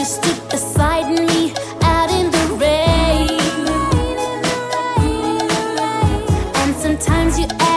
stood beside me out in the rain. And sometimes you ask